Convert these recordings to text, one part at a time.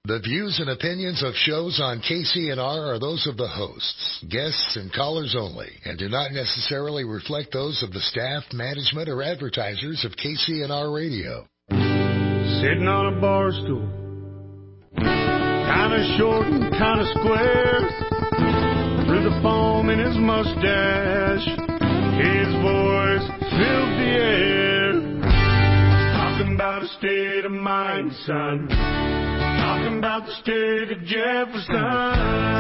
The views and opinions of shows on KCNR are those of the hosts, guests, and callers only, and do not necessarily reflect those of the staff, management, or advertisers of KCNR Radio. Sitting on a bar stool, kinda short and kinda square, through the foam in his mustache, his voice filled the air, talking about a state of mind, son. Talking about the state of Jefferson.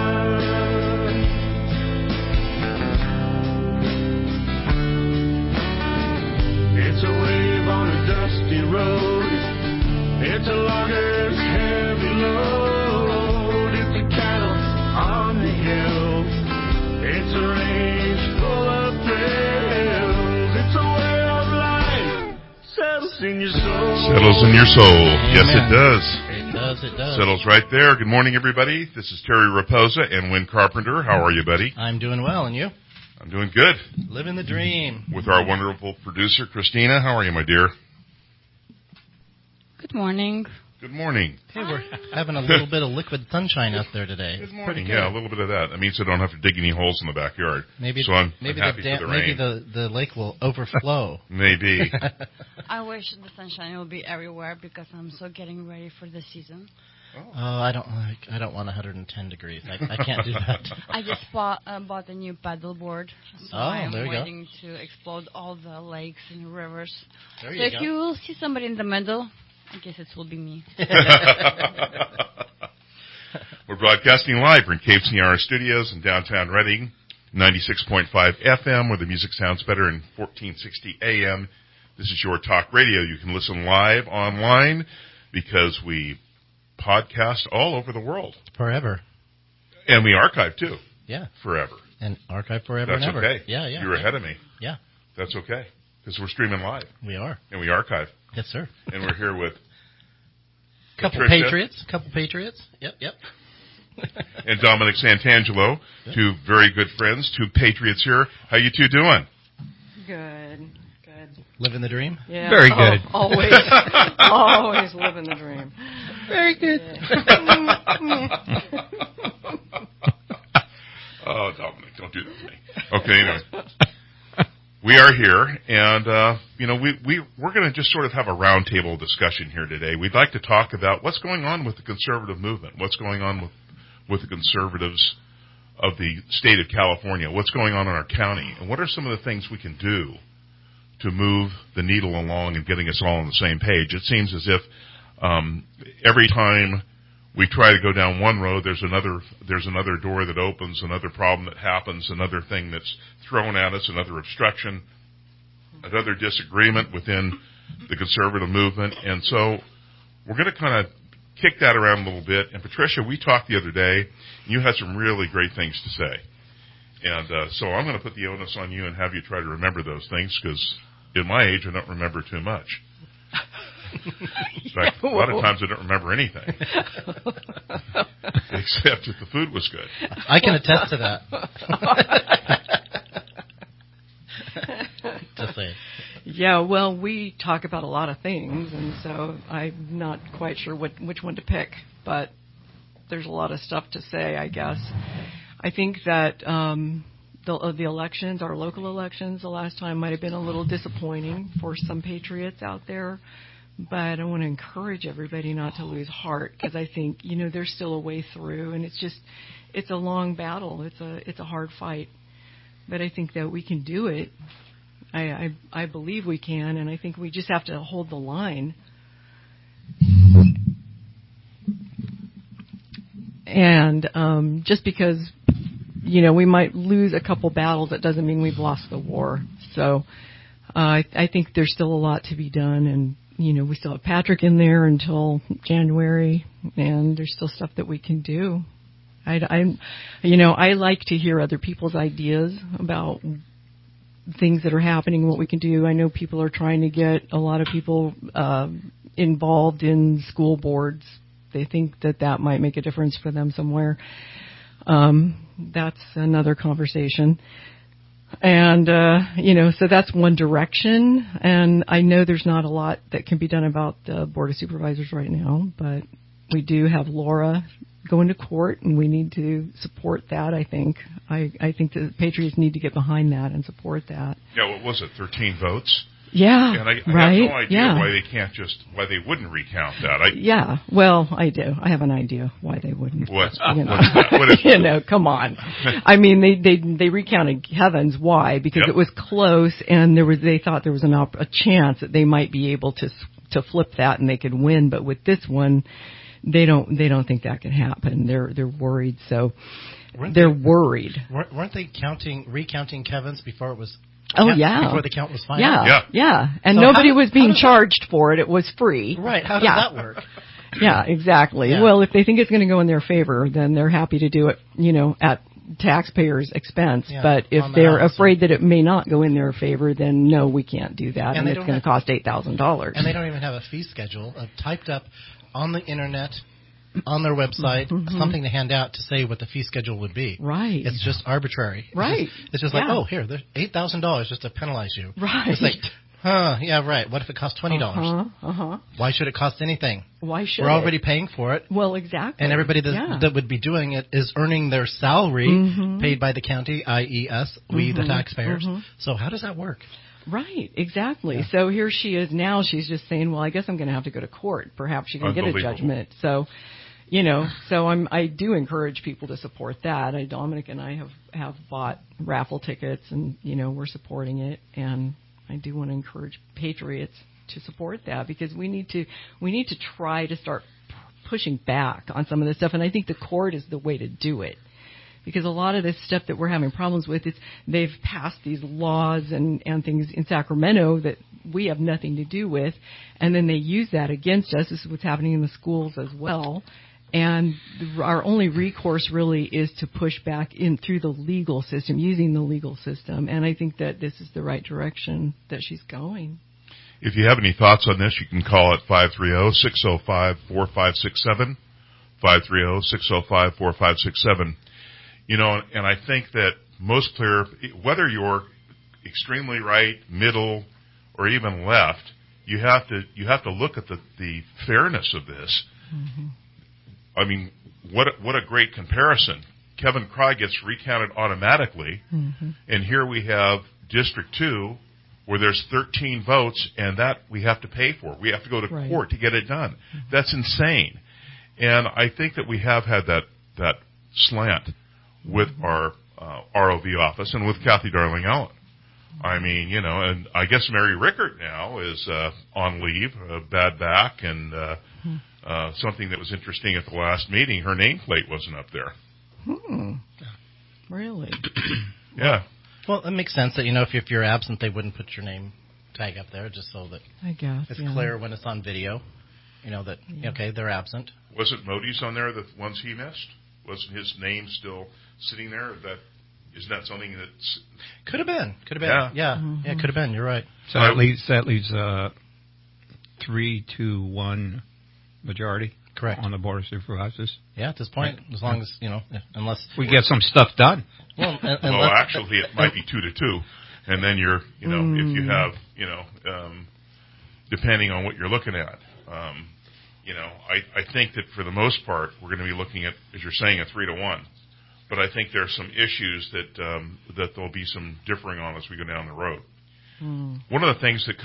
It's a wave on a dusty road. It's a logger's heavy load. It's a cattle on the hill. It's a range full of thrills. It's a way of life. Settles in your soul. Settles in your soul. Yes, it does. It does. Settles right there. Good morning, everybody. This is Terry Raposa and Win Carpenter. How are you, buddy? I'm doing well, and you? I'm doing good. Living the dream. With our wonderful producer, Christina. How are you, my dear? Good morning. Good morning. Hey, we're having a little bit of liquid sunshine out there today. Good morning. Yeah, a little bit of that. That means I don't have to dig any holes in the backyard. Maybe, so I'm happy for the rain. Maybe the lake will overflow. Maybe. I wish the sunshine will be everywhere because I'm so getting ready for the season. Oh, I don't want 110 degrees. I can't do that. I just bought a new paddle board, so I'm waiting to explode all the lakes and rivers. There so if you will see somebody in the middle, I guess it will be me. We're broadcasting live from Cape Sierra Studios in downtown Reading, 96.5 FM, where the music sounds better, and 1460 AM. This is your talk radio. You can listen live online because we podcast all over the world. Forever. And we archive, too. Yeah. Forever. And archive forever and ever. That's okay. Yeah. You're ahead of me. Yeah. That's okay. Because we're streaming live. We are. And we archive. Yes, sir. And we're here with Couple Patriots. Yep. And Dominic Santangelo, two very good friends, two Patriots here. How you two doing? Good. Living the dream? Yeah. Very good. Always. Always living the dream. Very good. Oh, Dominic, don't do that to me. Okay, anyway. We are here, and, we're going to just sort of have a roundtable discussion here today. We'd like to talk about what's going on with the conservative movement, what's going on with the conservatives of the state of California, what's going on in our county, and what are some of the things we can do to move the needle along and getting us all on the same page. It seems as if every time we try to go down one road, there's another door that opens, another problem that happens, another thing that's thrown at us, another obstruction, another disagreement within the conservative movement. And so we're going to kind of kick that around a little bit. And Patricia, we talked the other day, and you had some really great things to say. And so I'm going to put the onus on you and have you try to remember those things, because in my age, I don't remember too much. In fact, a lot of times I don't remember anything, except that the food was good. I can attest to that. Just saying. Yeah, well, we talk about a lot of things, and so I'm not quite sure which one to pick, but there's a lot of stuff to say, I guess. I think that the elections, our local elections, the last time might have been a little disappointing for some patriots out there. But I want to encourage everybody not to lose heart, because I think, there's still a way through, and it's a long battle. It's a hard fight. But I think that we can do it. I believe we can, and I think we just have to hold the line. And just because, we might lose a couple battles, that doesn't mean we've lost the war. So I think there's still a lot to be done, and we still have Patrick in there until January, and there's still stuff that we can do. I like to hear other people's ideas about things that are happening, what we can do. I know people are trying to get a lot of people involved in school boards. They think that might make a difference for them somewhere. That's another conversation. And, so that's one direction. And I know there's not a lot that can be done about the Board of Supervisors right now, but We do have Laura going to court, and we need to support that. I think the Patriots need to get behind that and support that. Yeah, what was it? 13 votes. Yeah, and I right. have no idea why they wouldn't recount that. Yeah, well, I do. I have an idea why they wouldn't. What's that? What is come on. I mean, they recounted Kevin's. Why? Because it was close, and they thought there was a chance that they might be able to flip that and they could win. But with this one, they don't think that can happen. They're worried. So they're worried. Weren't they recounting Kevin's before it was? Oh, yeah. Before the count was final? Yeah. And so nobody was being charged for it. It was free. Right. How does that work? Yeah, exactly. Yeah. Well, if they think it's going to go in their favor, then they're happy to do it, at taxpayers' expense. Yeah, but if they're afraid that it may not go in their favor, then no, we can't do that. And it's going to cost $8,000. And they don't even have a fee schedule typed up on the Internet, on their website, something to hand out to say what the fee schedule would be. Right. It's just arbitrary. Right. It's just like, here, there's $8,000 just to penalize you. Right. It's like, yeah, right. What if it costs $20? Why should it cost anything? Why should We're already paying for it. Well, exactly. And everybody that would be doing it is earning their salary paid by the county, i.e. us, we the taxpayers. So how does that work? Right, exactly. Yeah. So here she is now. She's just saying, well, I guess I'm going to have to go to court. Perhaps she can get a judgment. So, I do encourage people to support that. Dominic and I have bought raffle tickets, and we're supporting it. And I do want to encourage Patriots to support that, because we need to try to start pushing back on some of this stuff. And I think the court is the way to do it. Because a lot of this stuff that we're having problems with, they've passed these laws and things in Sacramento that we have nothing to do with, and then they use that against us. This is what's happening in the schools as well. And our only recourse really is to push back in through the legal system, using the legal system. And I think that this is the right direction that she's going. If you have any thoughts on this, you can call at 530-605-4567, 530-605-4567. And I think that most clear, whether you're extremely right, middle, or even left, you have to look at the fairness of this. I mean, what a great comparison. Kevin Cry gets recounted automatically, and here we have District 2, where there's 13 votes, and that we have to pay for. We have to go to court to get it done. That's insane. And I think that we have had that slant with our ROV office and with Kathy Darling Allen. I mean, and I guess Mary Rickert now is on leave, bad back, and something that was interesting at the last meeting, her nameplate wasn't up there. Really? Yeah. Well, it makes sense that, if you're absent, they wouldn't put your name tag up there, just so that I guess it's clear when it's on video, that, okay, they're absent. Wasn't Modi's on there, the ones he missed? Wasn't his name still sitting there? Isn't that something that's... Could have been. Yeah, it could have been. You're right. So that leaves 3-1 majority. Correct. On the Board of Supervisors. Yeah, at this point, as long as, unless... We get some stuff done. Well, actually, it might be 2-2. And then you're, if you have, depending on what you're looking at, I think that for the most part, we're going to be looking at, as you're saying, a 3-1. But I think there are some issues that there'll be some differing on as we go down the road. One of the things that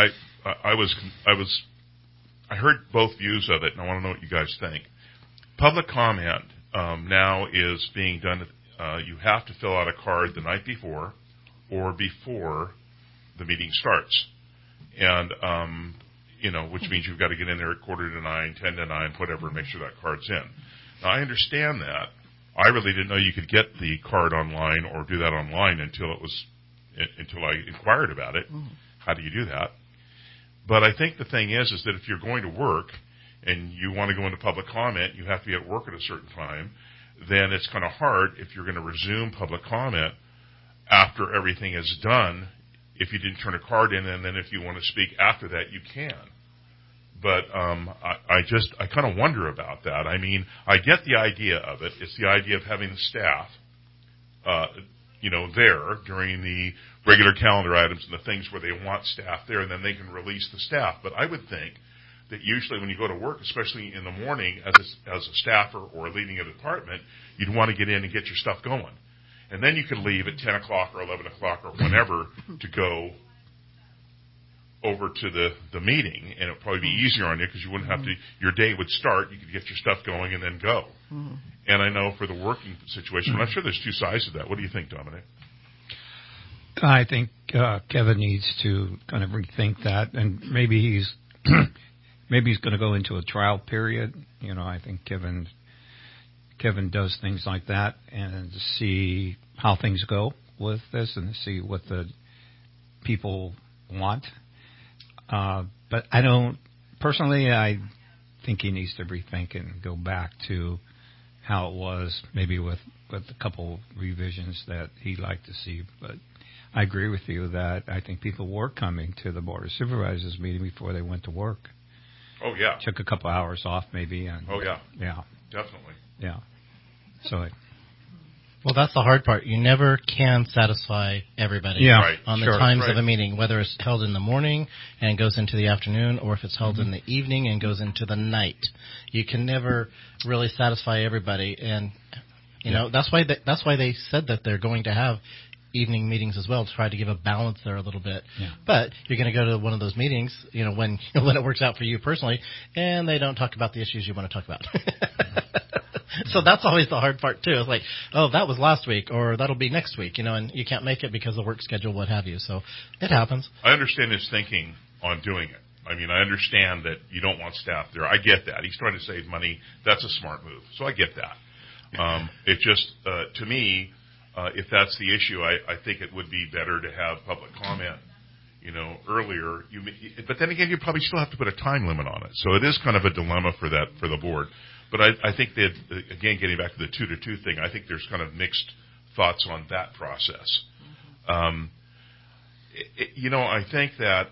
I heard both views of it, and I want to know what you guys think. Public comment now is being done. You have to fill out a card the night before or before the meeting starts, and which means you've got to get in there at 8:45, 10:50, whatever, and make sure that card's in. Now, I understand that. I really didn't know you could get the card online or do that online until I inquired about it. How do you do that? But I think the thing is that if you're going to work and you want to go into public comment, you have to be at work at a certain time, then it's kind of hard if you're going to resume public comment after everything is done if you didn't turn a card in, and then if you want to speak after that, you can. But I kind of wonder about that. I mean, I get the idea of it. It's the idea of having the staff, there during the regular calendar items and the things where they want staff there, and then they can release the staff. But I would think that usually when you go to work, especially in the morning as a staffer or leading a department, you'd want to get in and get your stuff going. And then you could leave at 10 o'clock or 11 o'clock or whenever to go over to the meeting, and it would probably be easier on you because you wouldn't have to, your day would start, you could get your stuff going and then go. And I know for the working situation, I'm sure there's two sides to that. What do you think, Dominic? I think Kevin needs to kind of rethink that, and maybe he's going to go into a trial period. You know, I think Kevin does things like that and to see how things go with this and to see what the people want. But I think he needs to rethink and go back to how it was, maybe with a couple revisions that he'd like to see. But I agree with you that I think people were coming to the Board of Supervisors meeting before they went to work. Oh, yeah. Took a couple hours off maybe. And, oh, yeah. Yeah. Definitely. Yeah. So well, that's the hard part. You never can satisfy everybody on the times of a meeting, whether it's held in the morning and goes into the afternoon, or if it's held in the evening and goes into the night. You can never really satisfy everybody, and you know that's why they said that they're going to have evening meetings as well to try to give a balance there a little bit. Yeah. But you're going to go to one of those meetings, you know, when it works out for you personally, and they don't talk about the issues you want to talk about. So that's always the hard part, too. It's like, oh, that was last week, or that'll be next week, you know, and you can't make it because of work schedule, what have you. So it happens. I understand his thinking on doing it. I mean, I understand that you don't want staff there. I get that. He's trying to save money. That's a smart move. So I get that. It just, to me, if that's the issue, I think it would be better to have public comment, you know, earlier. But then again, you probably still have to put a time limit on it. So it is kind of a dilemma for the board. But I think that, again, getting back to the 2-to-2 thing, I think there's kind of mixed thoughts on that process. You know, I think that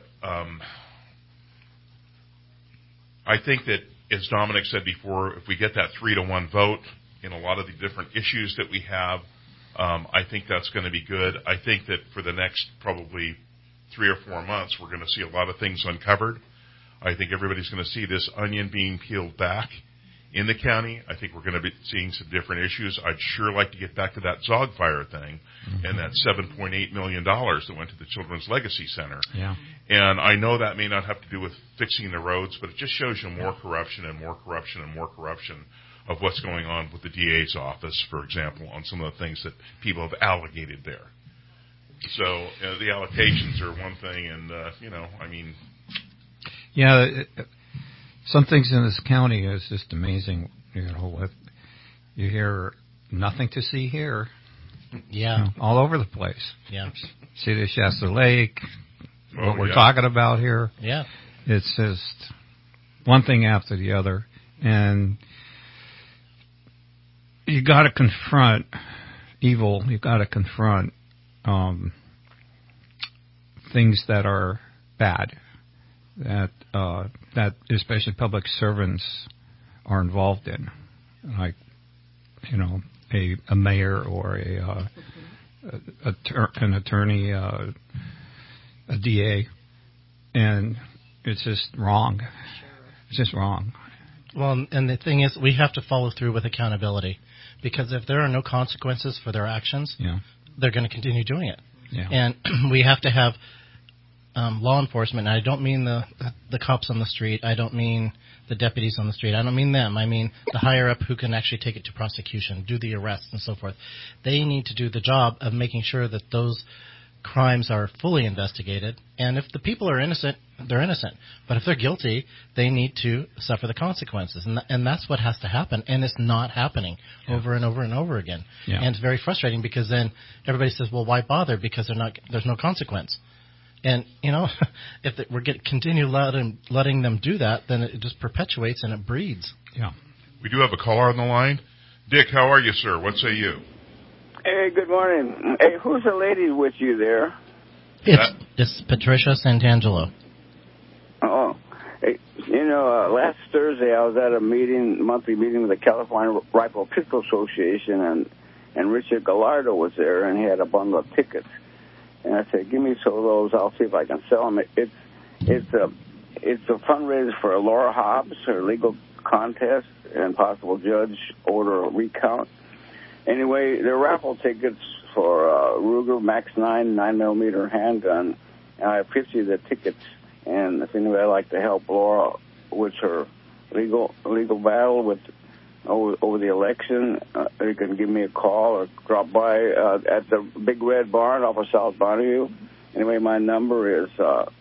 as Dominic said before, if we get that 3-to-1 vote in a lot of the different issues that we have, I think that's going to be good. I think that for the next probably 3 or 4 months, we're going to see a lot of things uncovered. I think everybody's going to see this onion being peeled back in the county. I think we're going to be seeing some different issues. I'd sure like to get back to that Zog Fire thing and that $7.8 million that went to the Children's Legacy Center. Yeah. And I know that may not have to do with fixing the roads, but it just shows you more corruption and more corruption and more corruption of what's going on with the DA's office, for example, on some of the things that people have allocated there. So the allocations are one thing, and, you know, I mean. Yeah, some things in this county is just amazing. You know, you hear nothing to see here. Yeah. You know, all over the place. Yeah. See the Shasta Lake, what we're talking about here. Yeah. It's just one thing after the other. And you got to confront evil. You got to confront things that are bad, that especially public servants are involved in, like, you know, a mayor or an attorney, a DA, and it's just wrong. It's just wrong. Well, and the thing is, we have to follow through with accountability, because if there are no consequences for their actions, they're going to continue doing it. Yeah. And we have to have law enforcement. And I don't mean the cops on the street. I don't mean the deputies on the street. I don't mean them. I mean the higher up who can actually take it to prosecution, do the arrests and so forth. They need to do the job of making sure that those crimes are fully investigated. And if the people are innocent, they're innocent. But if they're guilty, they need to suffer the consequences. And that's what has to happen. And it's not happening over and over and over again. Yeah. And it's very frustrating, because then everybody says, well, why bother? Because there's no consequence. And, you know, if we're continue letting them do that, then it just perpetuates and it breeds. Yeah. We do have a caller on the line. Dick, how are you, sir? What say you? Hey, good morning. Hey, who's the lady with you there? It's Patricia Santangelo. Oh, hey, you know, last Thursday I was at a monthly meeting with the California Rifle Pistol Association, and Richard Gallardo was there, and he had a bundle of tickets. And I said, give me some of those. I'll see if I can sell them. It's it's a fundraiser for Laura Hobbs, her legal contest and possible judge order recount. Anyway, there are raffle tickets for Ruger Max 9 9mm handgun. And I have 50 of the tickets, and if anybody would like to help Laura with her legal battle with over the election, you can give me a call or drop by at the Big Red Barn off of South Bonneview. Anyway, my number is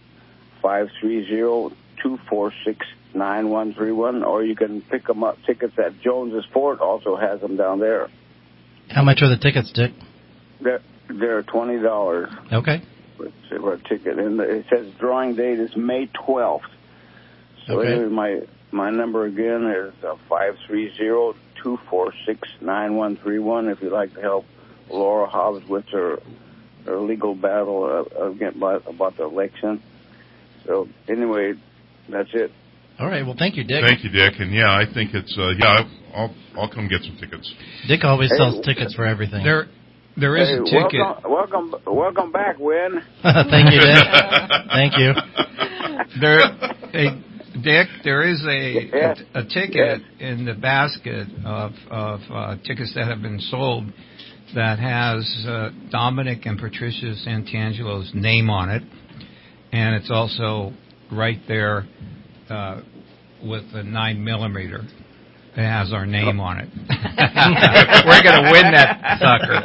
530-246-9131, or you can pick them up. Tickets at Jones's Fort also has them down there. How much are the tickets, Dick? They're $20. Okay. For a ticket, and it says drawing date is May 12th. So okay. Anyway, my number again is 530-246-9131 if you'd like to help Laura Hobbs with her legal battle about the election. So anyway, that's it. All right. Well, thank you, Dick. Thank you, Dick. And yeah, I think it's I'll come get some tickets. Dick always sells tickets for everything. There is a ticket. Welcome back, Win. Thank you, Dick. Thank you. Dick, there is a ticket in the basket of tickets that have been sold that has Dominic and Patricia Santangelo's name on it, and it's also right there with the 9mm. It has our name on it. We're going to win that sucker.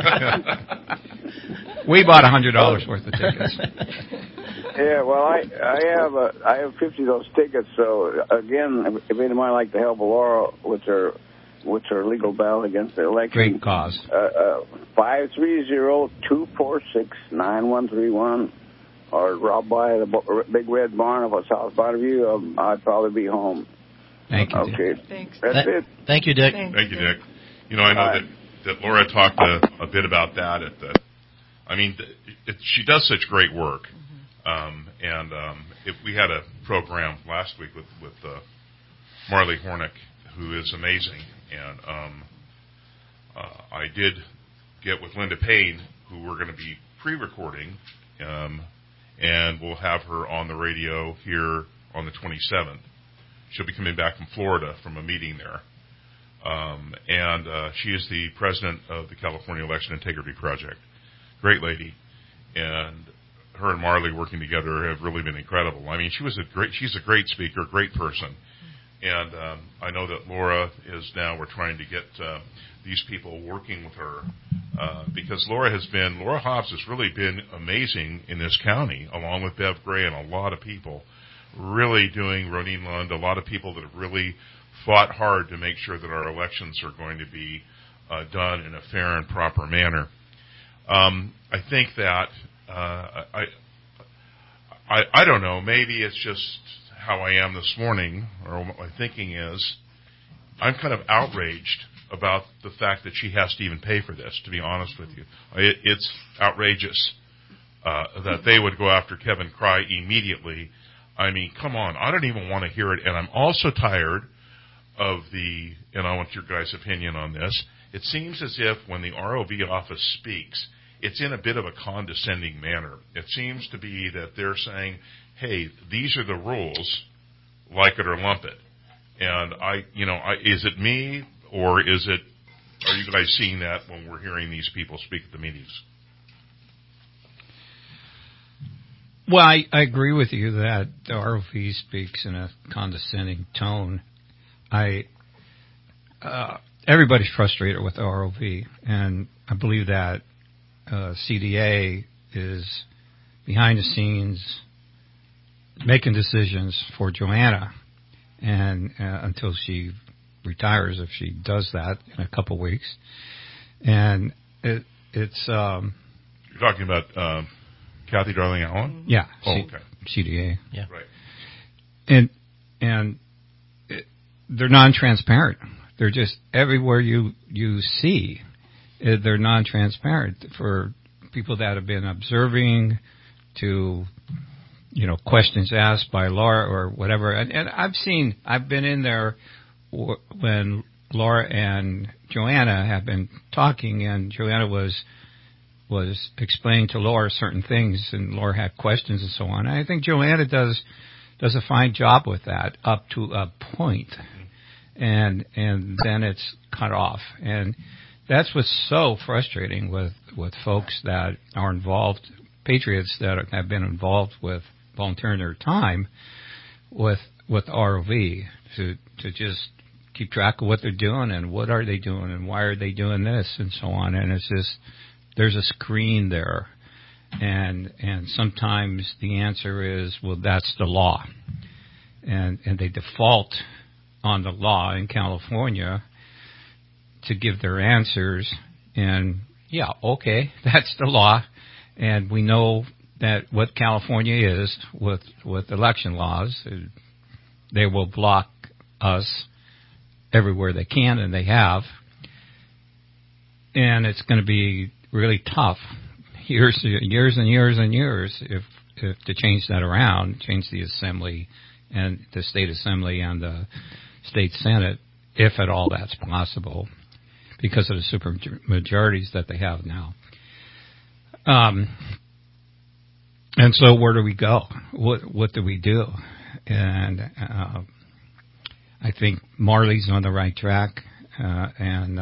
We bought $100 worth of tickets. Yeah, well, I have 50 of those tickets. So again, if anybody would like to help Laura with her legal battle against the election, great cause. 530-246-9131, or drop by the Big Red Barn of South Bonneview. I'd probably be home. Thank you, okay. Dick. Thanks. That's it. Thank you, Dick. Thank you, Dick. You know, I know that Laura talked a bit about that. She does such great work. If we had a program last week with Marley Hornick, who is amazing, and I did get with Linda Payne, who we're going to be pre-recording, and we'll have her on the radio here on the 27th. She'll be coming back from Florida from a meeting there. She is the president of the California Election Integrity Project. Great lady. And her and Marley working together have really been incredible. I mean, she's a great speaker, great person. And I know that Laura is now, we're trying to get these people working with her because Laura Hobbs has really been amazing in this county, along with Bev Gray and a lot of people. Really doing Ronin Lund, a lot of people that have really fought hard to make sure that our elections are going to be done in a fair and proper manner. I think that I don't know, maybe it's just how I am this morning, or what my thinking is. I'm kind of outraged about the fact that she has to even pay for this, to be honest with you. It's outrageous that they would go after Kevin Cry immediately. I mean, come on. I don't even want to hear it. And I'm also tired of and I want your guys' opinion on this. It seems as if when the ROV office speaks, it's in a bit of a condescending manner. It seems to be that they're saying, hey, these are the rules, like it or lump it. And is it me, or are you guys seeing that when we're hearing these people speak at the meetings? Well, I agree with you that the ROV speaks in a condescending tone. Everybody's frustrated with the ROV, and I believe that CDA is behind the scenes making decisions for Joanna, and until she retires, if she does that in a couple weeks, and it's. You're talking about. Kathy Darling Allen? Yeah. Okay. CDA. Yeah. Right. And they're non-transparent. They're just everywhere you see. They're non-transparent for people that have been observing, to questions asked by Laura or whatever. And I've been in there when Laura and Joanna have been talking, and Joanna was explaining to Laura certain things, and Laura had questions and so on. I think Joanna does does a fine job with that up to a point, and then it's cut off. And that's what's so frustrating with folks that are involved, patriots that have been involved with volunteering their time with ROV, to just keep track of what they're doing and what are they doing and why are they doing this and so on. And it's just, there's a screen there. And sometimes the answer is, well, that's the law. And they default on the law in California to give their answers. And yeah, okay, that's the law. And we know that what California is with election laws, they will block us everywhere they can, and they have. And it's going to be really tough, years and years and years, if to change that around, change the assembly and the state assembly and the state senate, if at all that's possible, because of the super majorities that they have now. And so where do we go? What do we do? And I think Marley's on the right track, and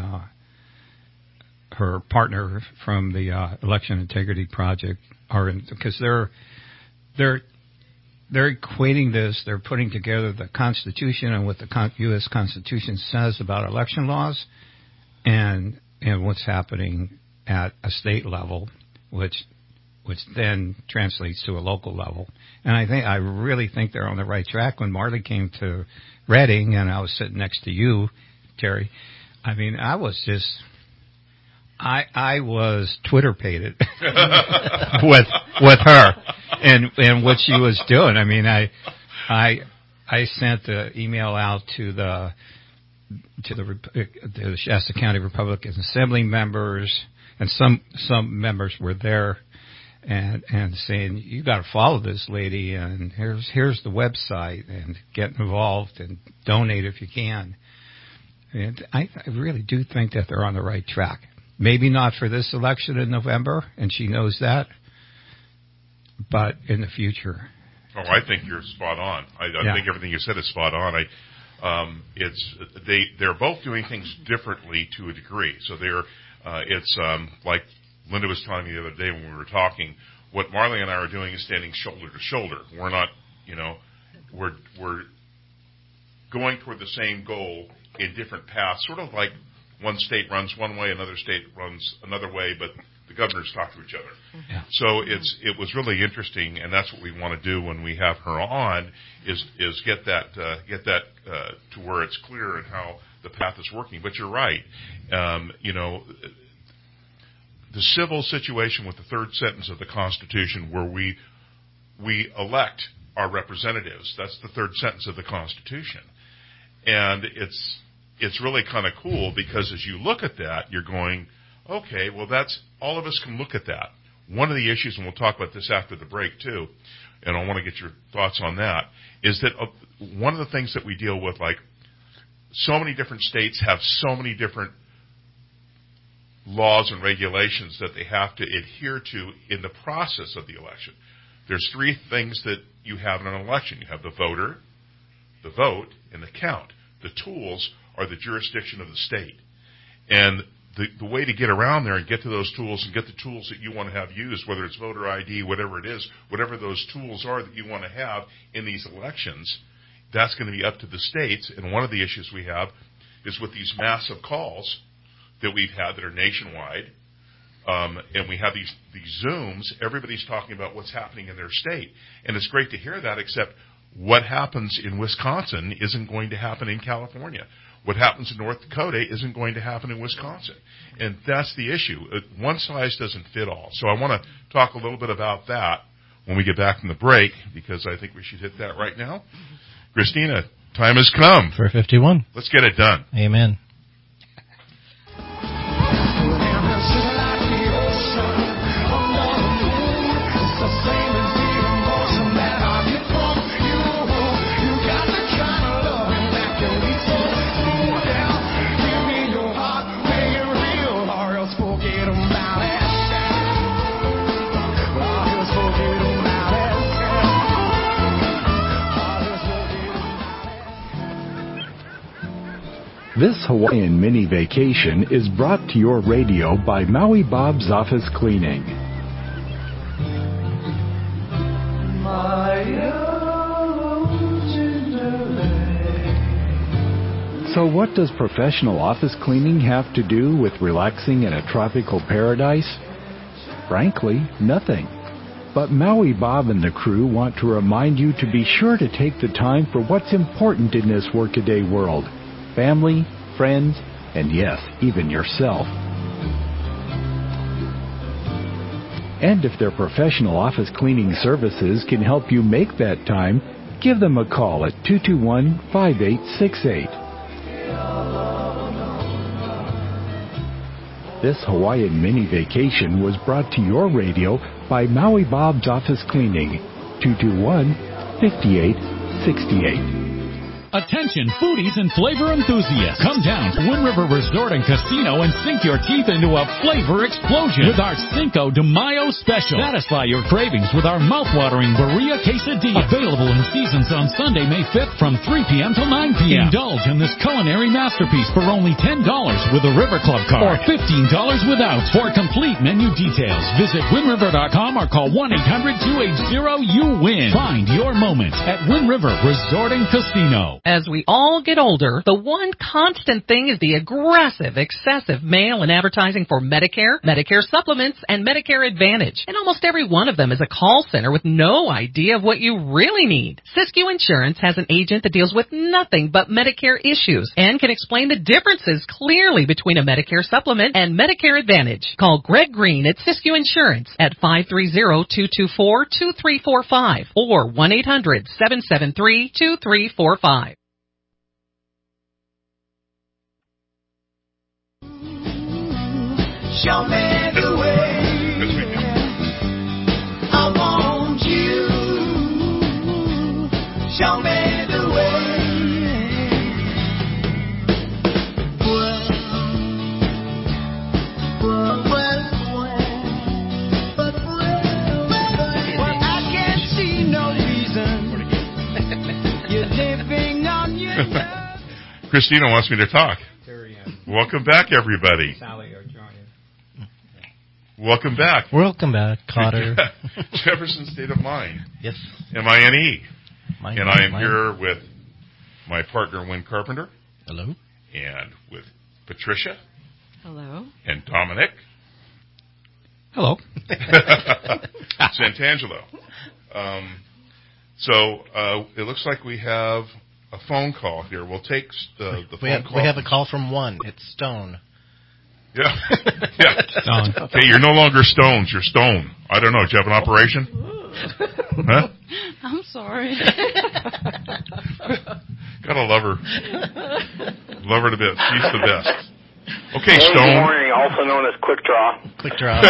her partner from the Election Integrity Project are in, because they're equating this. They're putting together the Constitution and what the U.S. Constitution says about election laws, and what's happening at a state level, which then translates to a local level. And I really think they're on the right track. When Marley came to Reading and I was sitting next to you, Terry, I mean, I was Twitter-pated with her and what she was doing. I mean, I sent the email out to the Shasta County Republican Assembly members, and some members were there, and saying, you got to follow this lady, and here's the website, and get involved and donate if you can. And I really do think that they're on the right track. Maybe not for this election in November, and she knows that, but in the future. Oh, I think you're spot on. I think everything you said is spot on. They're both doing things differently to a degree. So it's like Linda was telling me the other day when we were talking. What Marley and I are doing is standing shoulder to shoulder. We're not, we're going toward the same goal in different paths, sort of like one state runs one way, another state runs another way, but the governors talk to each other. Yeah. So it was really interesting, and that's what we want to do when we have her on, is get that to where it's clear and how the path is working. But you're right, the civil situation with the third sentence of the Constitution, where we elect our representatives. That's the third sentence of the Constitution, and it's really kind of cool, because as you look at that, you're going, okay, well, that's all of us can look at that. One of the issues, and we'll talk about this after the break too, and I want to get your thoughts on that, is that one of the things that we deal with, like, so many different states have so many different laws and regulations that they have to adhere to in the process of the election. There's three things that you have in an election. You have the voter, the vote, and the count. The tools are the jurisdiction of the state. And the way to get around there and get to those tools and get the tools that you want to have used, whether it's voter ID, whatever it is, whatever those tools are that you want to have in these elections, that's going to be up to the states. And one of the issues we have is with these massive calls that we've had that are nationwide, and we have these Zooms, everybody's talking about what's happening in their state. And it's great to hear that, except what happens in Wisconsin isn't going to happen in California. What happens in North Dakota isn't going to happen in Wisconsin. And that's the issue. One size doesn't fit all. So I want to talk a little bit about that when we get back from the break, because I think we should hit that right now. Christina, time has come. For 51. Let's get it done. Amen. This Hawaiian mini vacation is brought to your radio by Maui Bob's Office Cleaning. So what does professional office cleaning have to do with relaxing in a tropical paradise? Frankly, nothing. But Maui Bob and the crew want to remind you to be sure to take the time for what's important in this workaday world. Family, friends, and yes, even yourself. And if their professional office cleaning services can help you make that time, give them a call at 221-5868. This Hawaiian mini vacation was brought to your radio by Maui Bob's Office Cleaning, 221-5868. Attention foodies and flavor enthusiasts. Come down to Wind River Resort and Casino and sink your teeth into a flavor explosion with our Cinco de Mayo special. Satisfy your cravings with our mouthwatering Barilla Quesadilla. Available in seasons on Sunday, May 5th from 3 p.m. till 9 p.m. Indulge in this culinary masterpiece for only $10 with a River Club card or $15 without. For complete menu details, visit WindRiver.com or call 1-800-280-YOU-WIN. Find your moment at Wind River Resort and Casino. As we all get older, the one constant thing is the aggressive, excessive mail and advertising for Medicare, Medicare supplements, and Medicare Advantage. And almost every one of them is a call center with no idea of what you really need. Siskiyou Insurance has an agent that deals with nothing but Medicare issues and can explain the differences clearly between a Medicare supplement and Medicare Advantage. Call Greg Green at Siskiyou Insurance at 530-224-2345 or 1-800-773-2345. Show me the way. I want you. Show me the way. Well, I can't see no reason. You're living on your love. Christina wants me to talk. Welcome back, everybody. Welcome back. Welcome back, Cotter. Jefferson State of Mind. Yes. MINE. And I am here with my partner, Wynn Carpenter. Hello. And with Patricia. Hello. And Dominic. Hello. Santangelo. So it looks like we have a phone call here. We'll take the phone call. We have a call from one. It's Stone. Yeah. Yeah. Stone. Hey, you're no longer Stones. You're Stone. I don't know. Do you have an operation? Huh? I'm sorry. Gotta love her. Love her to bits. She's the best. Okay, hey, Stone. Good morning, also known as Quick Draw. Quick Draw.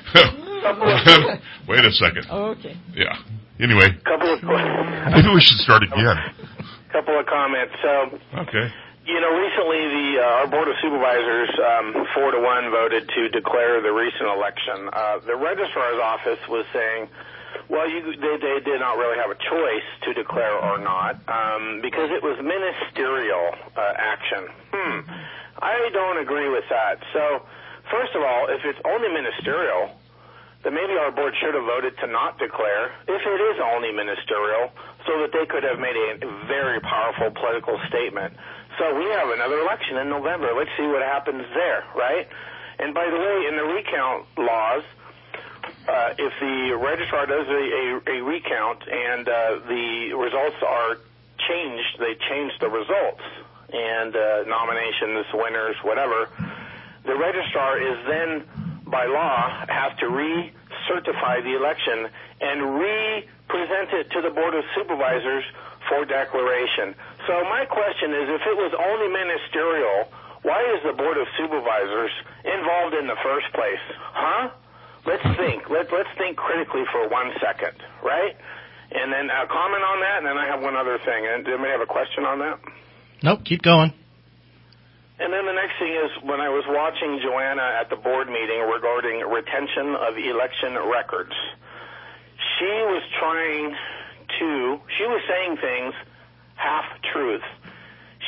Wait a second. Oh, okay. Yeah. Anyway. Maybe we should start again. Couple of comments. So. Okay. You know, recently our Board of Supervisors 4-1 voted to declare the recent election. The registrar's office was saying, well, they did not really have a choice to declare or not because it was ministerial action. I don't agree with that. So, first of all, if it's only ministerial, then maybe our board should have voted to not declare if it is only ministerial so that they could have made a very powerful political statement. So we have another election in November. Let's see what happens there, right? And by the way, in the recount laws, if the registrar does a recount and the results are changed, they change the results and nominations, winners, whatever, the registrar is then, by law, has to recertify the election and re-present it to the Board of Supervisors for declaration. So my question is, if it was only ministerial, why is the Board of Supervisors involved in the first place? Huh? Let's think. Let's think critically for 1 second, right? And then a comment on that, and then I have one other thing. And do anybody have a question on that? Nope, keep going. And then the next thing is, when I was watching Joanna at the board meeting regarding retention of election records, she was saying things half-truth.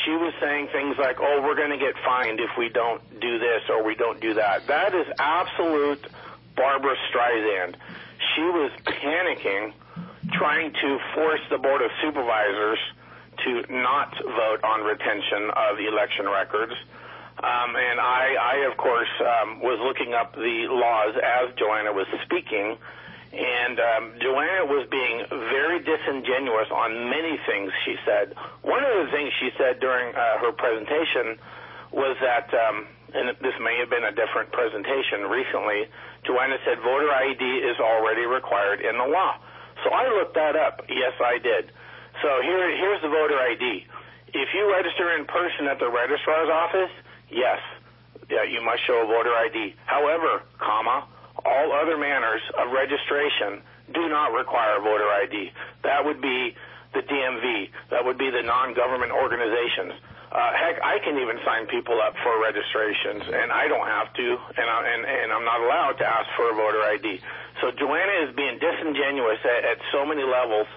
she was saying things like, oh, we're going to get fined if we don't do this or we don't do that. That is absolute Barbara Streisand. She was panicking, trying to force the Board of Supervisors to not vote on retention of election records. And I, of course, was looking up the laws as Joanna was speaking, and Joanna was being very disingenuous on many things she said. One of the things she said during her presentation was that, and this may have been a different presentation recently, Joanna said voter ID is already required in the law. So I looked that up. Yes, I did. So here's the voter ID. If you register in person at the registrar's office, yes, you must show a voter ID. However, all other manners of registration do not require voter ID. That would be the DMV. That would be the non-government organizations. Heck, I can even sign people up for registrations, and I don't have to, and I'm not allowed to ask for a voter ID. So Joanna is being disingenuous at so many levels.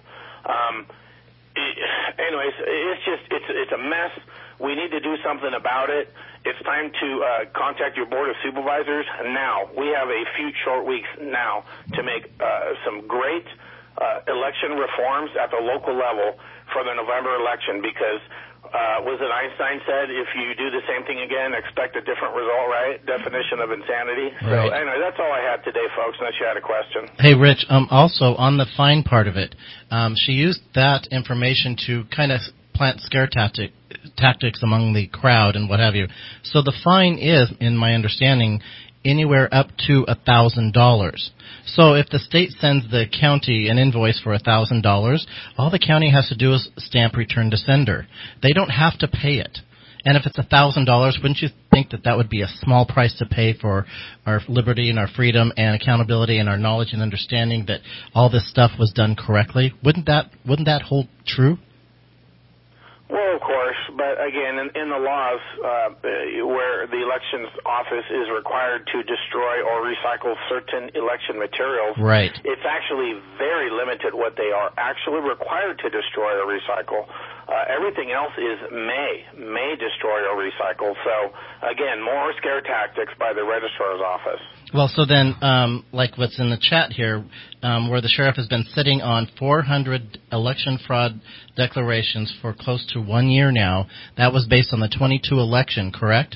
Anyways, it's a mess. We need to do something about it. It's time to contact your Board of Supervisors now. We have a few short weeks now to make some great election reforms at the local level for the November election, because was it Einstein said, if you do the same thing again, expect a different result, right? Definition of insanity. Right. So anyway, that's all I had today, folks, unless you had a question. Hey, Rich, also on the fine part of it, she used that information to kind of plant scare tactics among the crowd and what have you. So the fine is, in my understanding, anywhere up to $1,000. So if the state sends the county an invoice for $1,000, all the county has to do is stamp return to sender. They don't have to pay it. And if it's $1,000, wouldn't you think that would be a small price to pay for our liberty and our freedom and accountability and our knowledge and understanding that all this stuff was done correctly? Wouldn't that hold true? Well, of course, but again, in the laws where the elections office is required to destroy or recycle certain election materials, right, it's actually very limited what they are actually required to destroy or recycle. Everything else is may destroy or recycle. So, again, more scare tactics by the registrar's office. Well, so then, like what's in the chat here, where the sheriff has been sitting on 400 election fraud declarations for close to 1 year now, that was based on the 22 election, correct?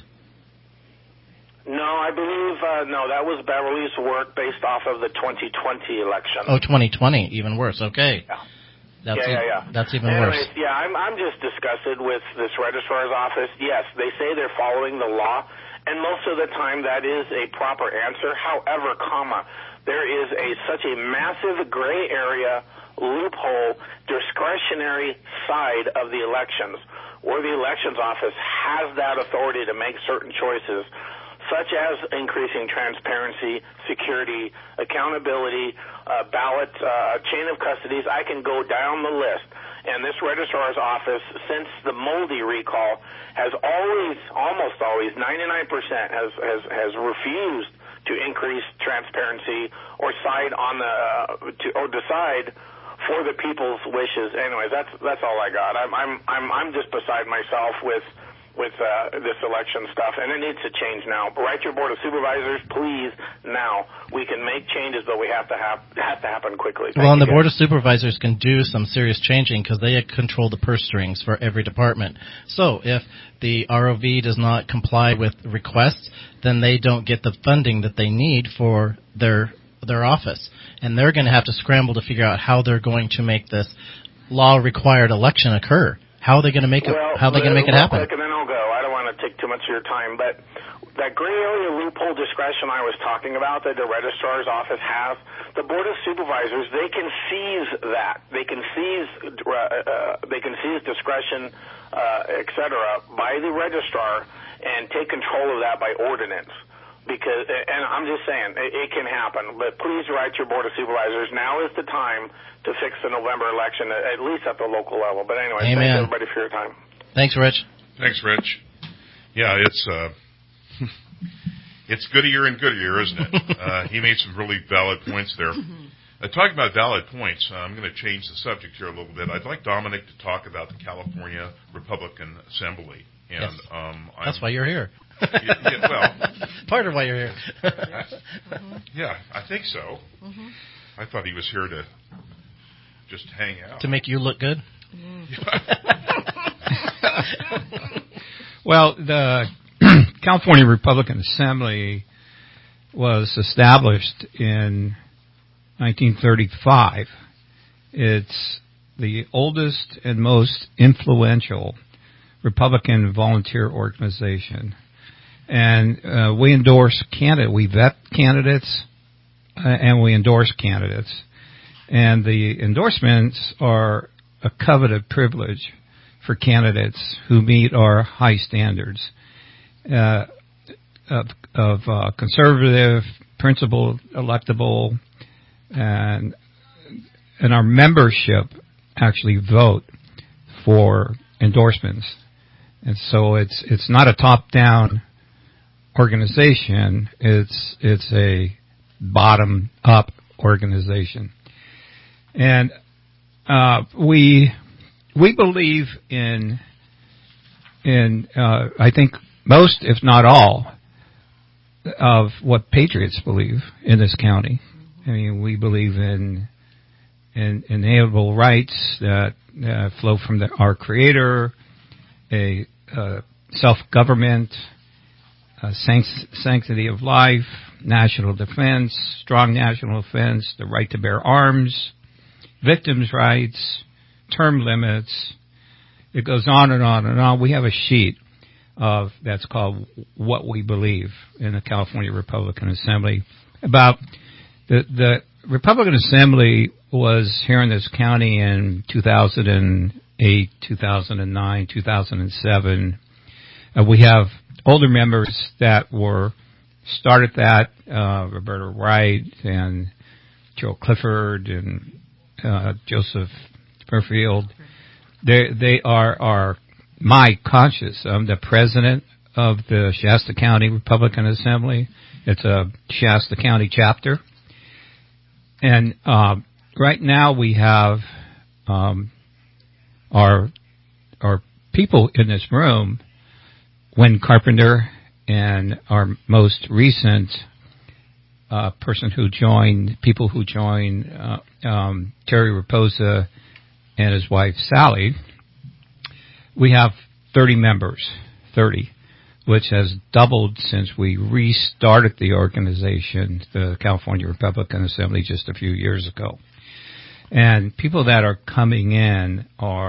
No, I believe, that was Beverly's work based off of the 2020 election. Oh, 2020, even worse, okay. Yeah. That's even Anyways, worse. Yeah, I'm just disgusted with this registrar's office. Yes, they say they're following the law, and most of the time that is a proper answer. However, there is such a massive gray area, loophole, discretionary side of the elections, where the elections office has that authority to make certain choices, such as increasing transparency, security, accountability, ballot, chain of custodies. I can go down the list. And this registrar's office, since the Moldy recall, has almost always, 99% has refused to increase transparency or side on or decide for the people's wishes. Anyways, that's all I got. I'm just beside myself with this election stuff, and it needs to change now. Write your Board of Supervisors, please, now. We can make changes, but we have to happen quickly. Well, and the Board of Supervisors can do some serious changing because they control the purse strings for every department. So if the ROV does not comply with requests, then they don't get the funding that they need for their office, and they're going to have to scramble to figure out how they're going to make this law-required election occur. How are they going to make it? How are they going to make it happen? Quick, and then I'll go. I don't want to take too much of your time, but that gray area loophole discretion I was talking about that the registrar's office has, the Board of Supervisors, they can seize that. They can seize discretion, etc., by the registrar and take control of that by ordinance. And I'm just saying, it can happen. But please write your Board of Supervisors. Now is the time to fix the November election, at least at the local level. But anyway, Amen. Thanks everybody for your time. Thanks, Rich. Thanks, Rich. Yeah, it's Goodyear and Goodyear, isn't it? He made some really valid points there. Talking about valid points, I'm going to change the subject here a little bit. I'd like Dominic to talk about the California Republican Assembly. And, yes. That's why you're here. Well, part of why you're here. Yeah, I think so. Mm-hmm. I thought he was here to just hang out. To make you look good? Well, the California Republican Assembly was established in 1935. It's the oldest and most influential Republican volunteer organization. And we endorse candidates, we vet candidates, and we endorse candidates. And the endorsements are a coveted privilege for candidates who meet our high standards of conservative, principled, electable, and our membership actually vote for endorsements. And so it's not a top-down organization. It's a bottom-up organization. And we believe in I think most, if not all, of what patriots believe in this county. I mean, we believe in inalienable rights that flow from our Creator, a self-government, sanctity of life, national defense, strong national defense, the right to bear arms, victims' rights, term limits. It goes on and on and on. We have a sheet that's called What We Believe in the California Republican Assembly. About the Republican Assembly was here in this county in 2008, 2009, 2007. We have older members that started that, Roberta Wright and Joe Clifford and Joseph Fairfield. They are my conscience. I'm the president of the Shasta County Republican Assembly. It's a Shasta County chapter. And right now we have our people in this room, Wynn Carpenter, and our most recent people who joined, Terry Raposa and his wife Sally. We have 30 members, which has doubled since we restarted the organization, the California Republican Assembly, just a few years ago. And people that are coming in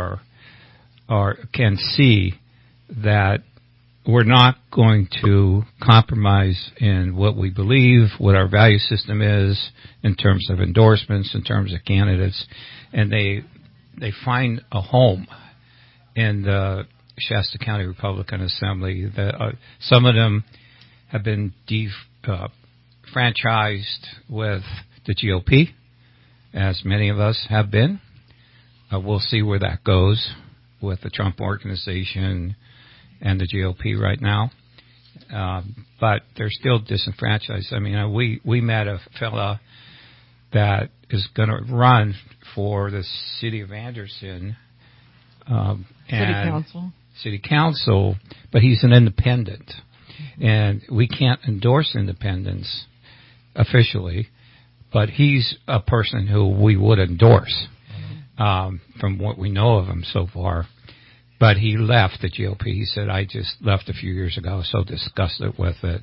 can see that we're not going to compromise in what we believe, what our value system is in terms of endorsements, in terms of candidates, and they find a home in the Shasta County Republican Assembly. Some of them have been franchised with the GOP, as many of us have been. We'll see where that goes with the Trump organization and the GOP right now. But they're still disenfranchised. I mean, we met a fella that is going to run for the city of Anderson. City council, but he's an independent. And we can't endorse independents officially, but he's a person who we would endorse from what we know of him so far. But he left the GOP. He said, I just left a few years ago, so disgusted with it.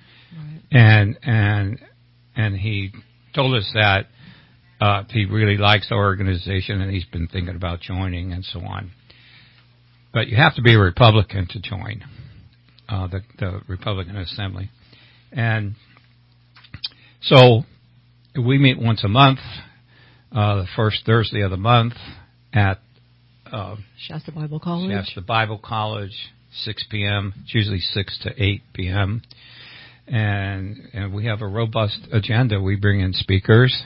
And he told us that he really likes the organization and he's been thinking about joining and so on. But you have to be a Republican to join the Republican Assembly. And so we meet once a month, the first Thursday of the month at Shasta Bible College. Shasta Bible College, 6 p.m. It's usually 6 to 8 p.m. And we have a robust agenda. We bring in speakers.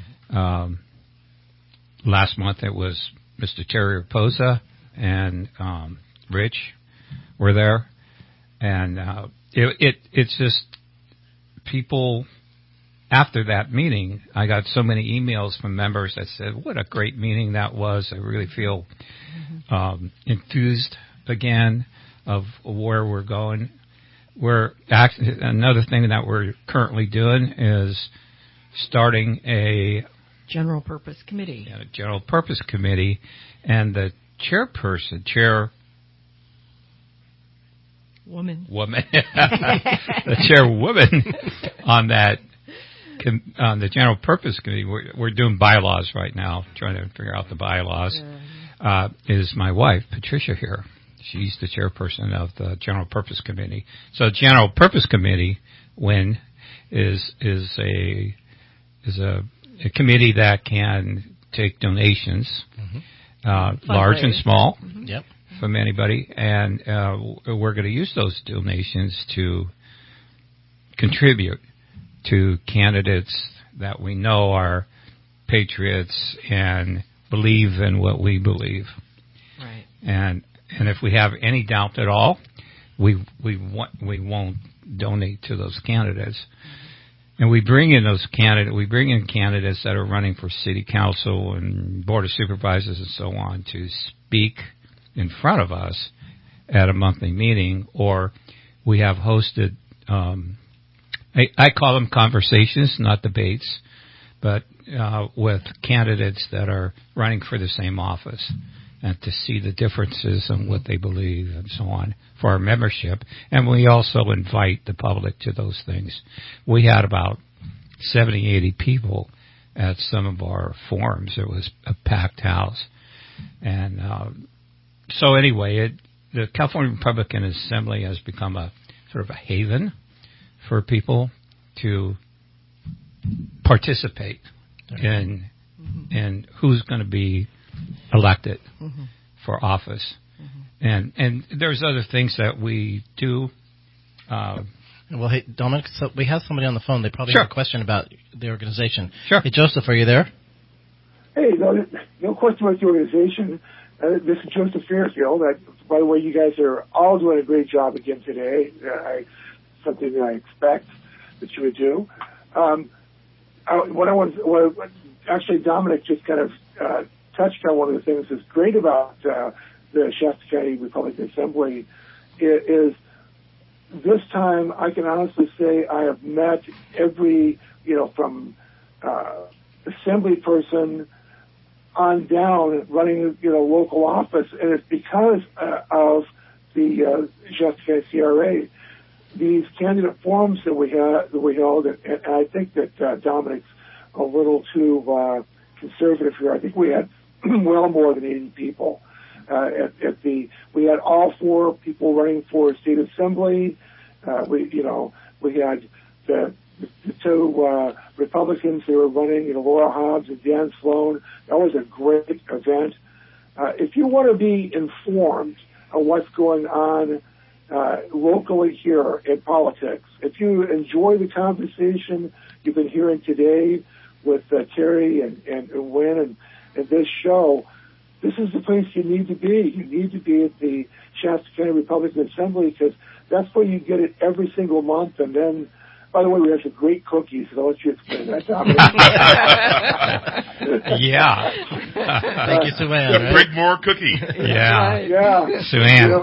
Last month it was Mr. Terry Raposa and Rich were there. And it's just people after that meeting, I got so many emails from members that said, what a great meeting that was. I really feel enthused again of where we're going. Another thing that we're currently doing is starting a general purpose committee. A general purpose committee, and the chairperson, the chairwoman on that, on the general purpose committee, we're doing bylaws right now, trying to figure out the bylaws, is my wife, Patricia, here. She's the chairperson of the general purpose committee. So the general purpose committee, is a committee that can take donations, large and small, from anybody, and we're going to use those donations to contribute to candidates that we know are patriots and believe in what we believe. Right. And if we have any doubt at all, we won't donate to those candidates. And we bring in candidates that are running for city council and board of supervisors and so on to speak in front of us at a monthly meeting, or we have hosted, I call them conversations, not debates, but with candidates that are running for the same office, and to see the differences in what they believe and so on for our membership. And we also invite the public to those things. We had about 70, 80 people at some of our forums. It was a packed house. And so anyway, the California Republican Assembly has become a sort of a haven for people to participate in who's going to be elected for office. And there's other things that we do. Well, hey, Dominic, so we have somebody on the phone. They probably have a question about the organization. Sure. Hey, Joseph, are you there? Hey, no question about the organization. This is Joseph Fairfield. By the way, you guys are all doing a great job again today. Something that I expect that you would do. Actually, Dominic just kind of touched on one of the things that's great about the Shasta County Republican Assembly is this time I can honestly say I have met every, from assembly person on down running, local office, and it's because of the Shasta County CRA. These candidate forums that we held, and I think that Dominic's a little too conservative here. I think we had well more than 80 people. We had all four people running for state assembly. We had the two Republicans who were running, Laura Hobbs and Dan Sloan. That was a great event. If you want to be informed of what's going on locally here in politics, if you enjoy the conversation you've been hearing today with Terry and Wynn and this show, this is the place you need to be. You need to be at the Shasta County Republican Assembly because that's where you get it every single month. And then, by the way, we have some great cookies. So I'll let you explain that, Dominic. Yeah. Thank you, Suanne. Bring more cookie. Yeah. Yeah. Suanne.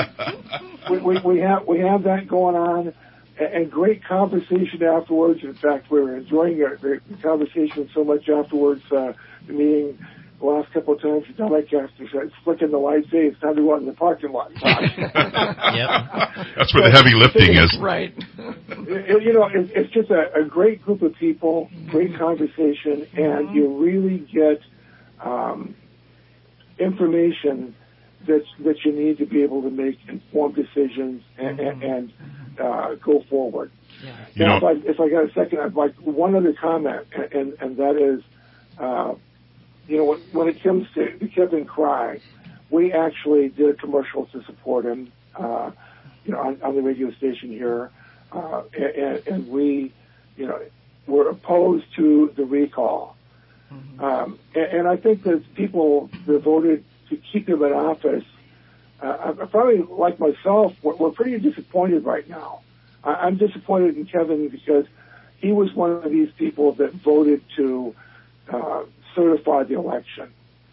We have that going on. And great conversation afterwards. In fact, we were enjoying the conversation so much afterwards. The meeting the last couple of times, Dominic after flicking the lights, hey, it's time to go out in the parking lot. Yep. That's where the heavy lifting is. Right. It's just a great group of people, great conversation, and you really get information that you need to be able to make informed decisions and go forward. Yeah. Now, if I got a second, I'd like one other comment, and that is, when it comes to Kevin Cry, we actually did a commercial to support him, on the radio station here, and we, were opposed to the recall. And I think that people that voted to keep him in office, probably like myself, we're pretty disappointed right now. I'm disappointed in Kevin because, he was one of these people that voted to certify the election.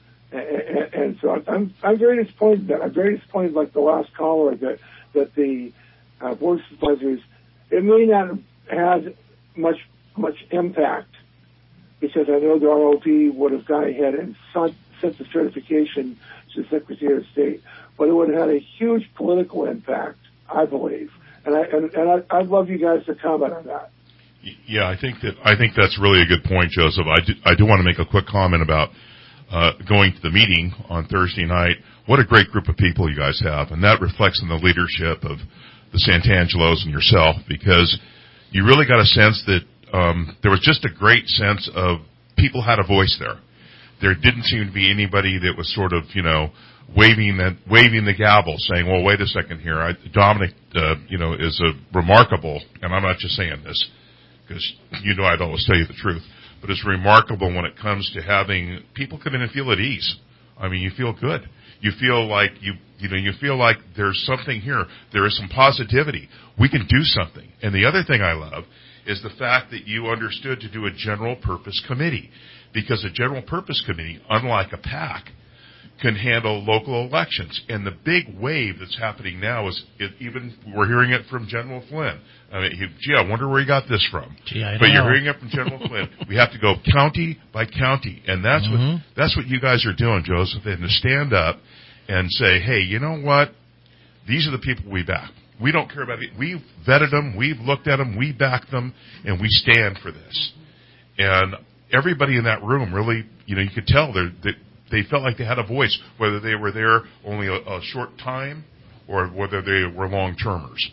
And so I'm very disappointed that I'm very disappointed, like the last caller, that the Board of Supervisors, it may not have had much impact, because I know the ROP would have gone ahead and sent the certification to the Secretary of State, but it would have had a huge political impact, I believe. And I'd love you guys to comment on that. Yeah, I think that's really a good point, Joseph. I do want to make a quick comment about going to the meeting on Thursday night. What a great group of people you guys have, and that reflects in the leadership of the Santangelos and yourself, because you really got a sense that there was just a great sense of people had a voice there. There didn't seem to be anybody that was sort of, waving the gavel, saying, "Well, wait a second here. Dominic, is a remarkable," and I'm not just saying this because I'd always tell you the truth, but it's remarkable when it comes to having people come in and feel at ease. I mean, you feel good. You feel like you feel like there's something here. There is some positivity. We can do something. And the other thing I love is the fact that you understood to do a general purpose committee, because a general purpose committee, unlike a PAC, can handle local elections. And the big wave that's happening now is, even we're hearing it from General Flynn. I mean, I wonder where he got this from. But you're hearing it from General Flynn. We have to go county by county, and that's what you guys are doing, Joseph. And to stand up and say, "Hey, you know what? These are the people we back. We don't care about it. We've vetted them. We've looked at them. We back them, and we stand for this." And everybody in that room really, you could tell they felt like they had a voice, whether they were there only a short time or whether they were long-termers.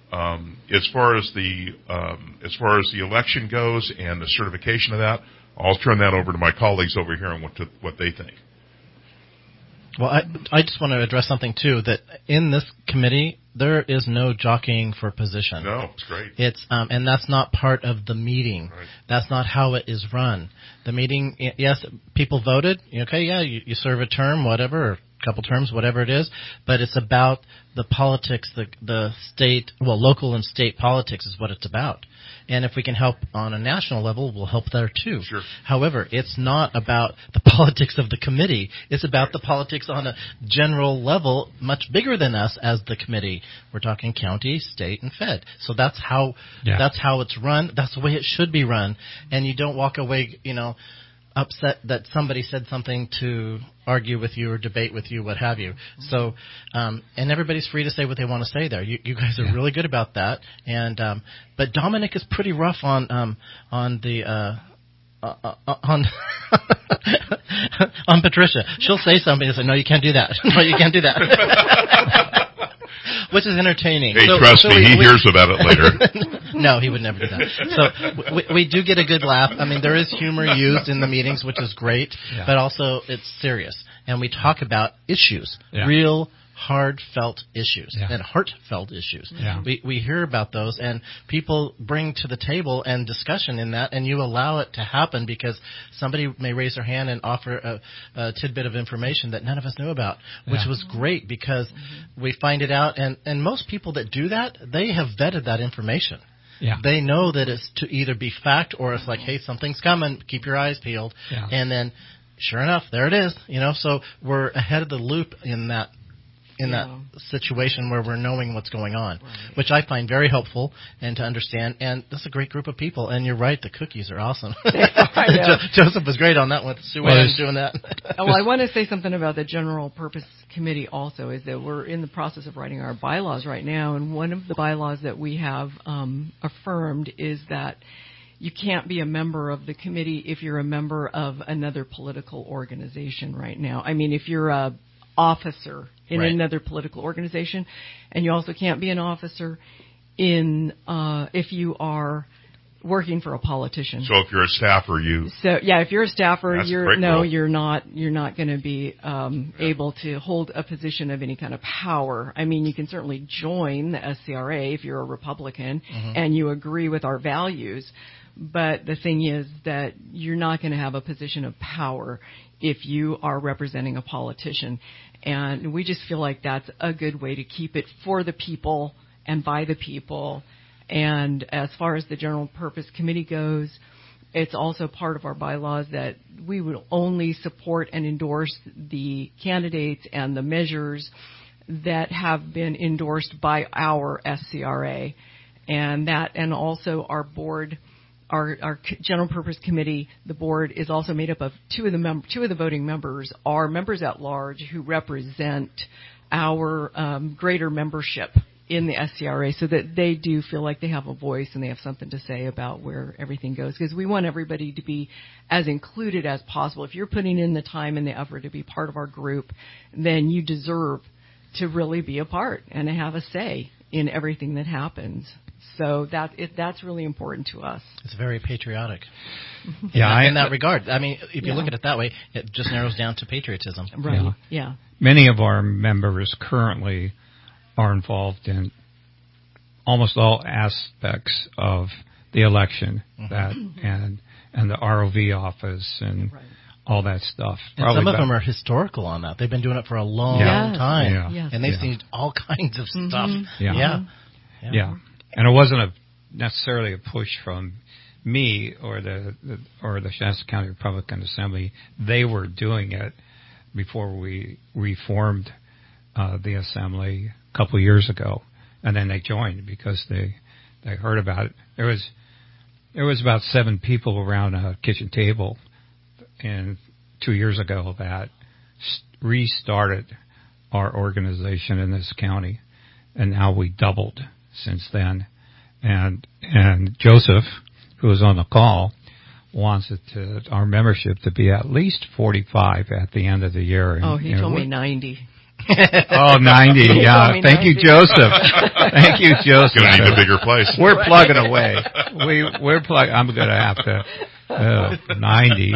As far as the election goes and the certification of that, I'll turn that over to my colleagues over here and what they think. Well, I just want to address something too, that in this committee there is no jockeying for position. No, it's great. It's and that's not part of the meeting. Right. That's not how it is run. The meeting, yes, people voted. Okay, yeah, you serve a term, whatever, or a couple terms, whatever it is. But it's about the politics, the state, local and state politics is what it's about. And if we can help on a national level, we'll help there too. Sure. However, it's not about the politics of the committee. It's about the politics on a general level, much bigger than us as the committee. We're talking county, state, and Fed. So that's how it's run. That's the way it should be run. And you don't walk away, upset that somebody said something to argue with you or debate with you, what have you. So, and everybody's free to say what they want to say there. You guys are really good about that. And, but Dominic is pretty rough on Patricia. She'll say something and say, "No, you can't do that. No, you can't do that." Which is entertaining. Hey, trust me, he hears about it later. No, he would never do that. So we do get a good laugh. I mean, there is humor used in the meetings, which is great, but also it's serious. And we talk about issues, real hard-felt issues and heartfelt issues. Yeah. We hear about those, and people bring to the table and discussion in that, and you allow it to happen because somebody may raise their hand and offer a tidbit of information that none of us knew about, which was great because we find it out, and most people that do that, they have vetted that information. Yeah. They know that it's to either be fact or it's like, hey, something's coming, keep your eyes peeled, and then sure enough, there it is. So we're ahead of the loop in that situation where we're knowing what's going on, which I find very helpful and to understand. And that's a great group of people. And you're right, the cookies are awesome. Joseph was great on that one. Sue Ann doing that. Well, I want to say something about the General Purpose Committee also, is that we're in the process of writing our bylaws right now. And one of the bylaws that we have affirmed is that you can't be a member of the committee if you're a member of another political organization right now. I mean, if you're a officer in another political organization, and you also can't be an officer if you are working for a politician. So if you're a staffer, if you're a staffer, you're not going to be able to hold a position of any kind of power. I mean, you can certainly join the SCRA if you're a Republican and you agree with our values, but the thing is that you're not going to have a position of power if you are representing a politician. And we just feel like that's a good way to keep it for the people and by the people And as far as the General Purpose Committee goes, it's also part of our bylaws that we would only support and endorse the candidates and the measures that have been endorsed by our SCRA. And also our board, our General Purpose Committee, the board is also made up of two of the voting members are members at large who represent our greater membership in the SCRA, so that they do feel like they have a voice and they have something to say about where everything goes, because we want everybody to be as included as possible. If you're putting in the time and the effort to be part of our group, then you deserve to really be a part and to have a say in everything that happens. So that's really important to us. It's very patriotic. Yeah, in that regard. I mean, if you look at it that way, it just narrows down to patriotism. Right. Yeah. Many of our members currently are involved in almost all aspects of the election, that and the ROV office and all that stuff. And some of them are historical on that. They've been doing it for a long time, and they've seen all kinds of stuff. Yeah. And it wasn't necessarily a push from me or the Shasta County Republican Assembly. They were doing it before we reformed the assembly a couple of years ago, and then they joined because they heard about it. There was about 7 people around a kitchen table, and 2 years ago that restarted our organization in this county, and now we doubled since then. And Joseph, who was on the call, wants our membership to be at least 45 at the end of the year. And, he told me 90. Oh, 90, yeah. Thank you, Joseph. Thank you, Joseph. Going to need a bigger place. We're plugging away. We're plugging. I'm going to have to 90.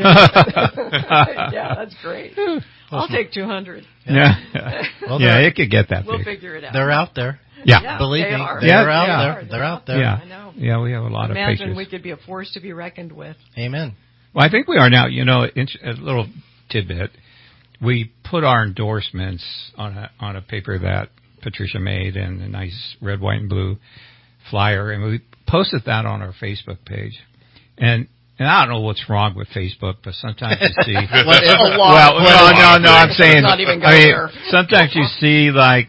Yeah, that's great. I'll take 200. Yeah, it could get that big. We'll figure it out. They're out there. Yeah. Believe me, they're out there. They're out there. Yeah. I know. Yeah, we have a lot of patience. Imagine we could be a force to be reckoned with. Amen. Well, I think we are now. You know, a little tidbit. We put our endorsements on a paper that Patricia made and a nice red, white, and blue flyer, and we posted that on our Facebook page. And I don't know what's wrong with Facebook, but sometimes you see. I'm saying. Sometimes you see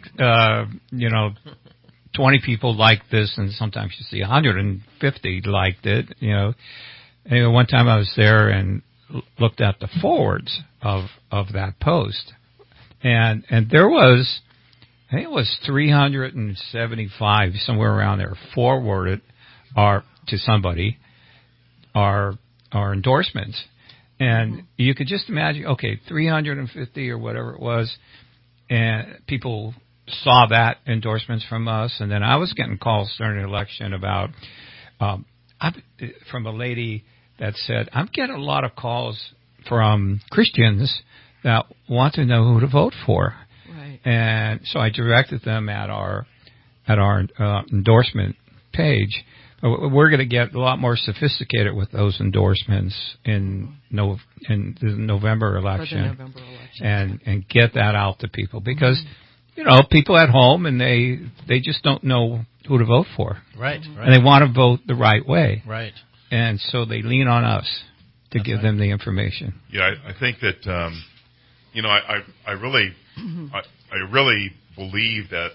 20 people liked this, and sometimes you see 150 liked it. You know. Anyway, one time I was there and looked at the forwards of that post, and there was, I think it was 375 somewhere around there forwarded to somebody our endorsements, and you could just imagine, 350 or whatever it was, and people saw that endorsements from us, and then I was getting calls during the election about from a lady that said, I'm getting a lot of calls from Christians that want to know who to vote for. Right. And so I directed them at our endorsement page. We're going to get a lot more sophisticated with those endorsements in the November election, and get that out to people, because people at home, and they just don't know who to vote for. Right. And they want to vote the right way. Right. And so they lean on us to give them the information. Yeah, I think that I really believe that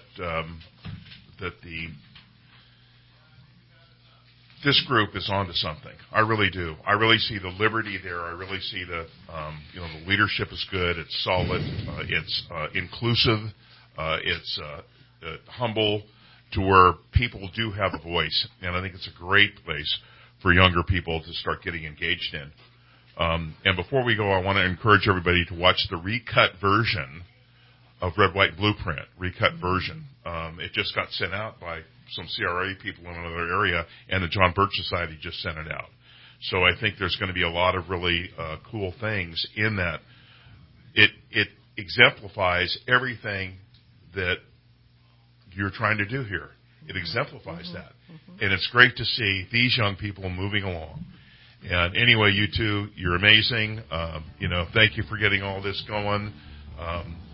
this group is onto something. I really do. I really see the liberty there. I really see the leadership is good. It's solid. It's inclusive. It's humble, to where people do have a voice, and I think it's a great place for younger people to start getting engaged in. And before we go, I want to encourage everybody to watch the recut version of Red, White, Blueprint, recut version. It just got sent out by some CRA people in another area, and the John Birch Society just sent it out. So I think there's going to be a lot of really cool things in that. It exemplifies everything that you're trying to do here. It exemplifies that. And it's great to see these young people moving along. And anyway, you two, you're amazing. Thank you for getting all this going.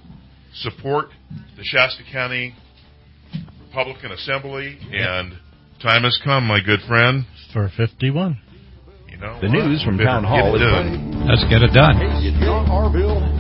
Support the Shasta County Republican Assembly and Time has come, my good friend. For 51. You know the news from Town Hall is Let's get it done. Hey, John Harville.